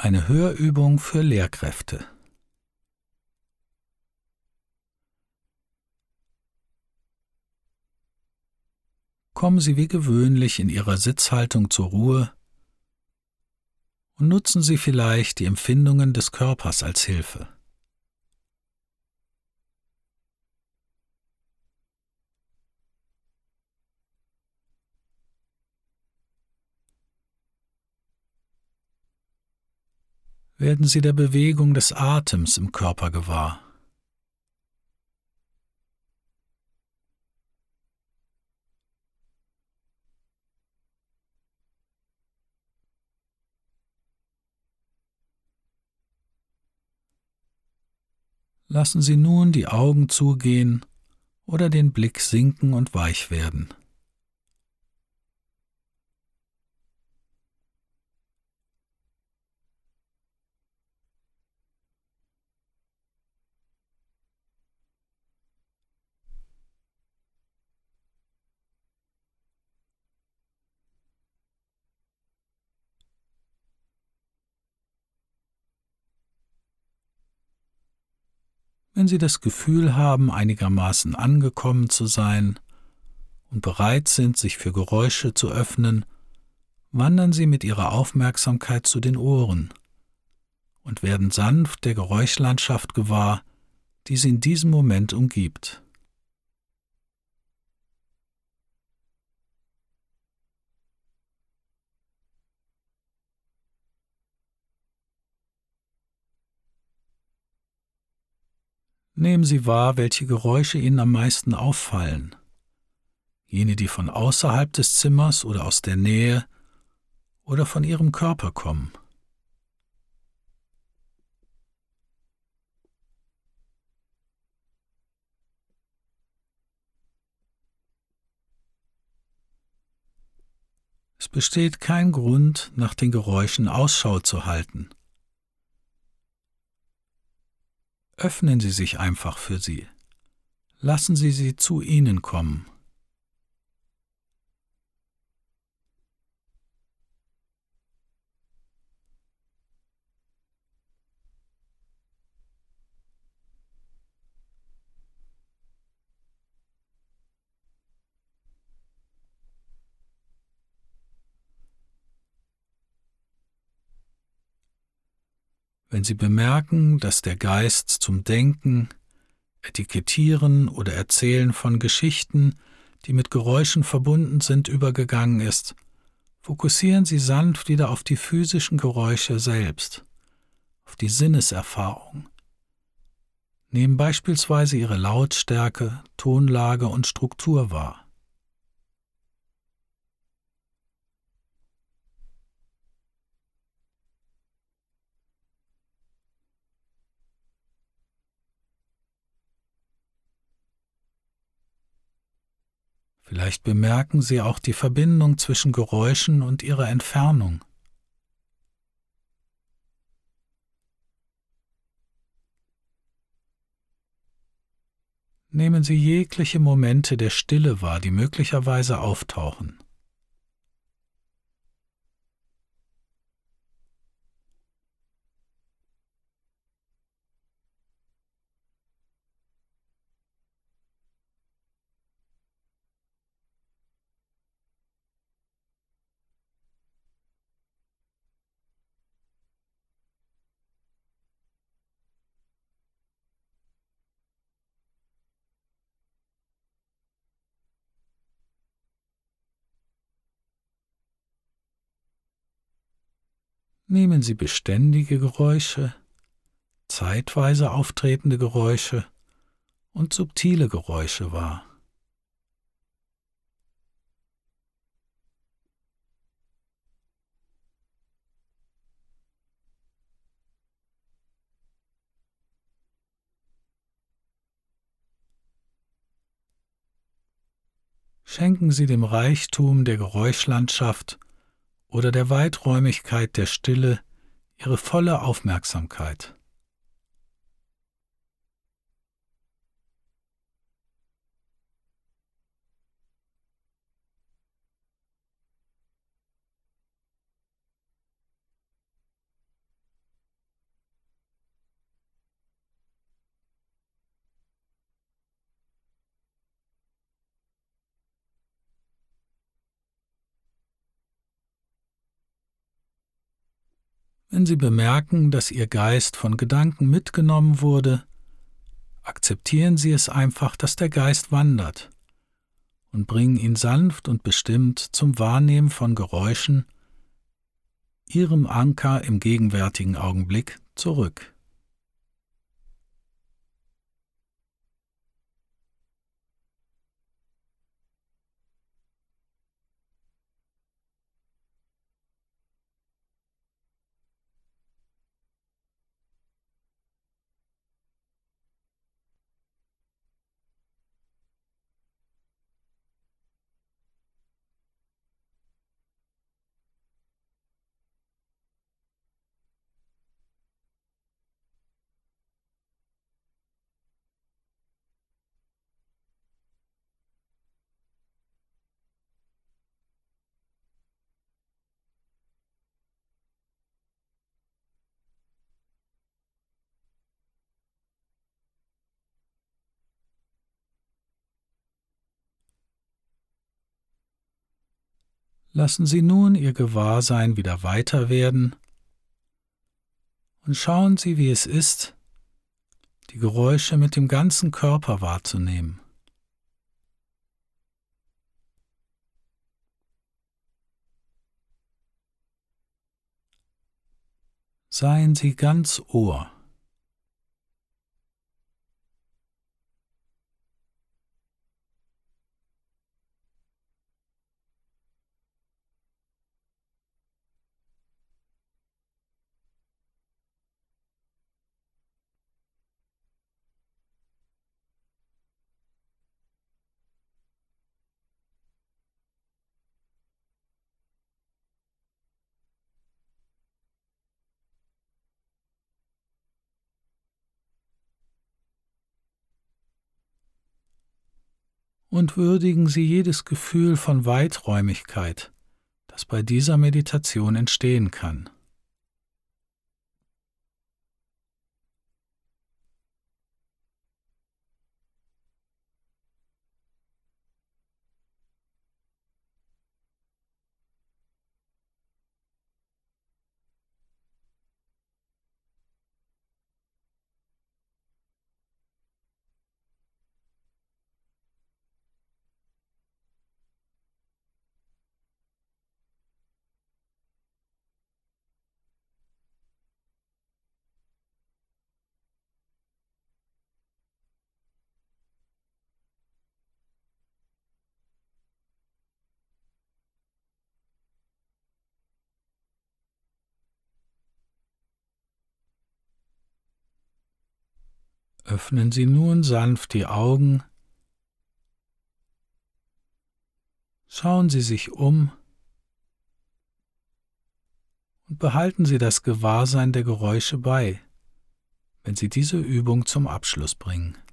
Eine Hörübung für Lehrkräfte. Kommen Sie wie gewöhnlich in Ihrer Sitzhaltung zur Ruhe und nutzen Sie vielleicht die Empfindungen des Körpers als Hilfe. Werden Sie der Bewegung des Atems im Körper gewahr. Lassen Sie nun die Augen zugehen oder den Blick sinken und weich werden. Wenn Sie das Gefühl haben, einigermaßen angekommen zu sein und bereit sind, sich für Geräusche zu öffnen, wandern Sie mit Ihrer Aufmerksamkeit zu den Ohren und werden sanft der Geräuschlandschaft gewahr, die Sie in diesem Moment umgibt. Nehmen Sie wahr, welche Geräusche Ihnen am meisten auffallen. Jene, die von außerhalb des Zimmers oder aus der Nähe oder von Ihrem Körper kommen. Es besteht kein Grund, nach den Geräuschen Ausschau zu halten. Öffnen Sie sich einfach für sie. Lassen Sie sie zu Ihnen kommen. Wenn Sie bemerken, dass der Geist zum Denken, Etikettieren oder Erzählen von Geschichten, die mit Geräuschen verbunden sind, übergegangen ist, fokussieren Sie sanft wieder auf die physischen Geräusche selbst, auf die Sinneserfahrung. Nehmen beispielsweise Ihre Lautstärke, Tonlage und Struktur wahr. Vielleicht bemerken Sie auch die Verbindung zwischen Geräuschen und ihrer Entfernung. Nehmen Sie jegliche Momente der Stille wahr, die möglicherweise auftauchen. Nehmen Sie beständige Geräusche, zeitweise auftretende Geräusche und subtile Geräusche wahr. Schenken Sie dem Reichtum der Geräuschlandschaft oder der Weiträumigkeit der Stille Ihre volle Aufmerksamkeit. Wenn Sie bemerken, dass Ihr Geist von Gedanken mitgenommen wurde, akzeptieren Sie es einfach, dass der Geist wandert, und bringen ihn sanft und bestimmt zum Wahrnehmen von Geräuschen, Ihrem Anker im gegenwärtigen Augenblick, zurück. Lassen Sie nun Ihr Gewahrsein wieder weiter werden und schauen Sie, wie es ist, die Geräusche mit dem ganzen Körper wahrzunehmen. Seien Sie ganz Ohr. Und würdigen Sie jedes Gefühl von Weiträumigkeit, das bei dieser Meditation entstehen kann. Öffnen Sie nun sanft die Augen, schauen Sie sich um und behalten Sie das Gewahrsein der Geräusche bei, wenn Sie diese Übung zum Abschluss bringen.